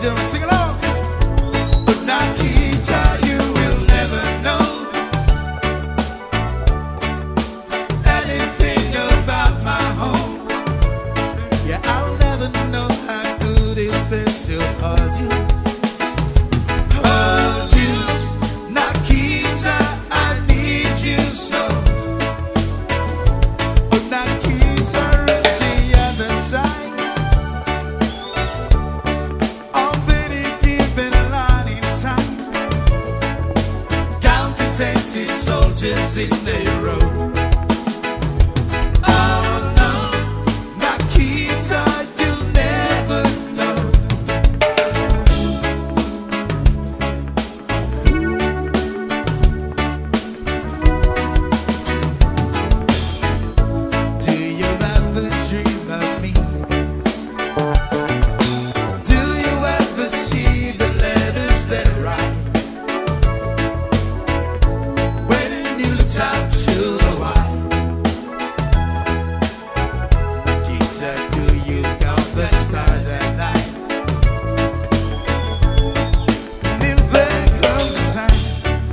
gentlemen, sing along. But Nikita, you will never know anything about my home. Yeah, I'll never know how good it feels to hold you. Hold you, Nikita, I need you so. But Nikita, it's the other side of any given line in time. Counting tainted soldiers in a row. Oh no, Nikita, you'll never know. Do you ever dream of me? Do you ever see the letters that I write? When you look out to the white, Nikita, do you count the stars at night? And if there comes a time,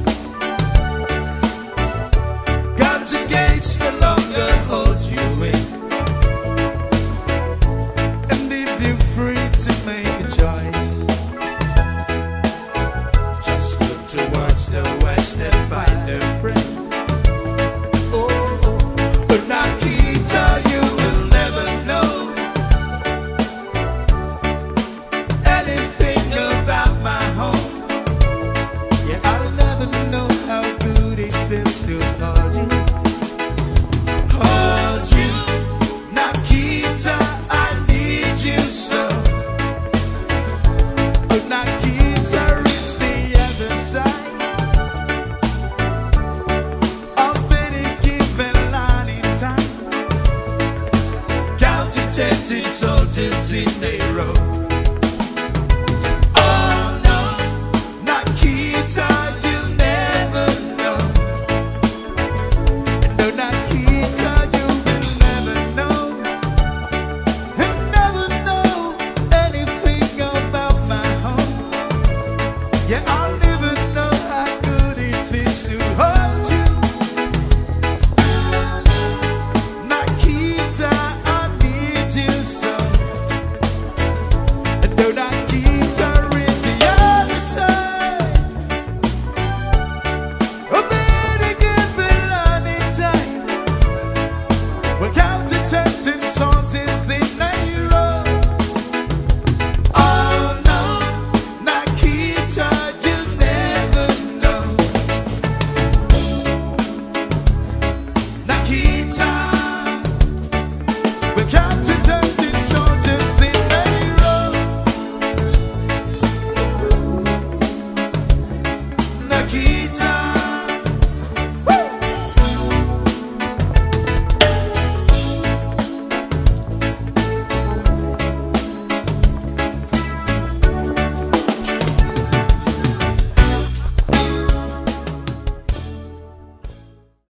God's gates no longer hold you in. And if you're free to make a choice, just look towards the west and find a friend. Oh, but Nikita, you will never know anything about my home. Yeah, I'll never know how good it feels to hold you. Hold you, Nikita, I need you so. But Nikita, it's the other side of any given line in time. Counting tainted soldiers in a row. Oh no, Nikita, you'll never know. No, Nikita, you will never know. You'll never know anything about my home. Yeah, I'll never know how good it feels to hold you. Nikita, I need you so. No, Nikita, is the other side of any given line in time. Well,